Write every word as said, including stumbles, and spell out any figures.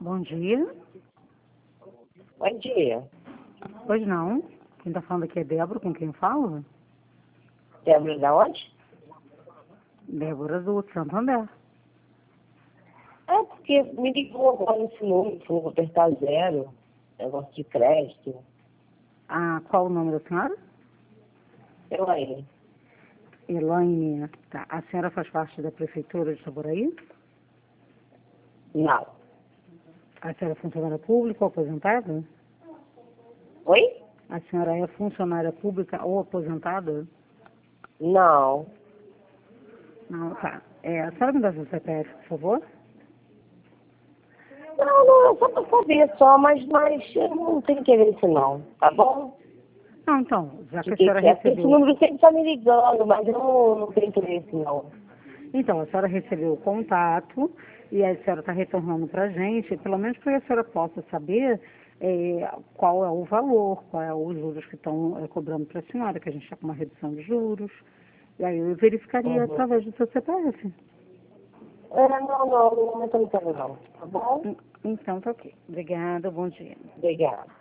Bom dia. Bom dia. Pois não. Quem está falando aqui é Débora, com quem falo? Débora da onde? Débora do Santander. É porque me ligou agora esse número, falou que apertar zero, negócio de crédito. Ah, qual o nome da senhora? Eu aí. Elaine. Tá. A senhora faz parte da prefeitura de Itaboraí? Não. A senhora é funcionária pública ou aposentada? Oi? A senhora é funcionária pública ou aposentada? Não. Não, tá. É, a senhora me dá seu C P F, por favor? Não, não, é só pra saber só, mas, mas eu não tenho interesse não, tá bom? Não, então, já que De a que senhora que é? Porque esse recebeu... número sempre tá me ligando, mas eu não, não tenho interesse não. Então, a senhora recebeu o contato e a senhora está retornando para a gente, pelo menos para que a senhora possa saber é, qual é o valor, qual é os juros que estão é, cobrando para a senhora, que a gente está com uma redução de juros. E aí eu verificaria Uhum. através do seu C P F. É, não, não, no momento eu não quero não, tá bom? Então, tá ok. Obrigada, bom dia. Obrigada.